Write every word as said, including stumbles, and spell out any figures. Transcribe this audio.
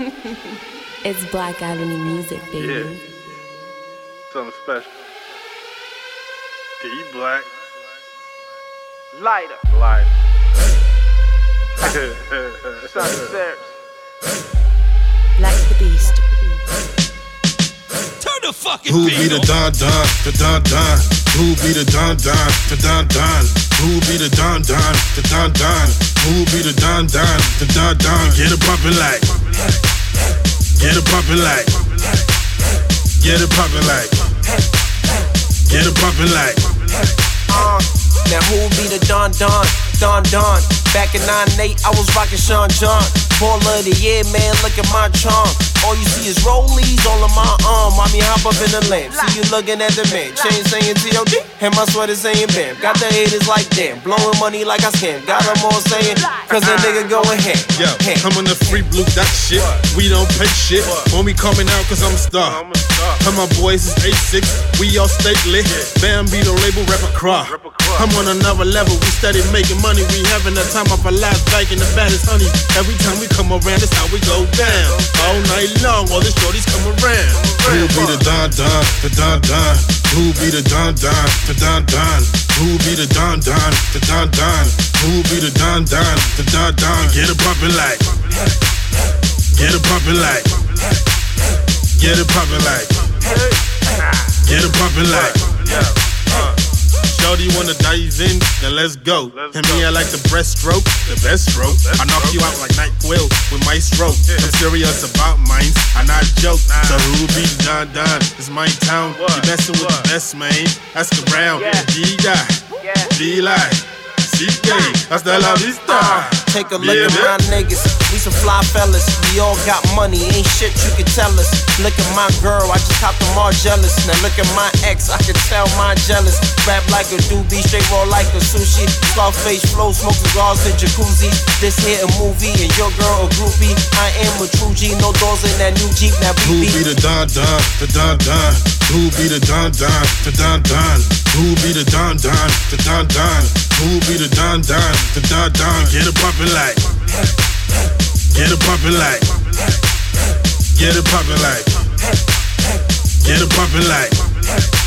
It's Black Avenue music, baby. Yeah. Something special. D Black. Lighter. Lighter. Son of Sarah. Black the Beast. Turn the fucking Who beat be the on. Don Don, the Don Don? Who be the Don Don, the Don Don? Who be the Don Don, the Don Don? Who be the Don Don, the Don Don? Get it poppin' like, get it poppin' like, get it poppin' like, get it poppin' like. Uh, now who be the Don Don? Don Don. Back in nine eight, I was rockin' Sean John. Baller of the year, man, look at my charm. All you see is rollies all on my arm. Mommy hop up in the lamp, see you looking at the man. Chain saying T O D, and my sweater saying bam. Got the haters like damn, blowing money like I scam. Got them all saying, cause a nigga going ham. Yo, I'm on the free blue, that shit. We don't pay shit. When we coming out, cause I'm a star. And my boys is eight six, we all stay lit. Bam, be the label, rap a craw. I'm on another level, we steady making money. We having the time of our lives, back in the baddest honey. Every time we come around, that's how we go down. All night long, all the shorties come around. Who be the Don Don, the Don Don? Who be the Don Don, the Don Don? Who be the Don Don, the Don Don? Who be the Don Don, the Don Don? Get it poppin' like, get it poppin' like, get it poppin' like, get it poppin' like. Shorty wanna dive in, then let's go. Let's And go. me, I like the breaststroke, the best stroke. I knock you out like NyQuil with my stroke. I'm serious about mine, I not joke. So who be the Don Don? It's my town. What? You messin' with What? the best, man. Ask around. Yeah. D-Die, Yeah. D-Lie, C K, hasta la vista. Take a look Yeah, at man. my niggas, we some fly fellas. We all got money, ain't shit you can tell us. Look at my girl, I just caught them all jealous. Now look at my ex, I can tell mine jealous. Rap like a doobie, straight roll like a sushi. Scarface flow, smoke cigars in jacuzzi. This here a movie, and your girl a groupie. I am a true G, no doors in that new Jeep. Now Who B be B. the Don Don, the Don Don? Who be the Don Don, the Don Don? Who be the Don Don, the Don Don? Who be the Don Don, the Don Don? Get it poppin' like, get it poppin' like, get it poppin' like, get it poppin' like.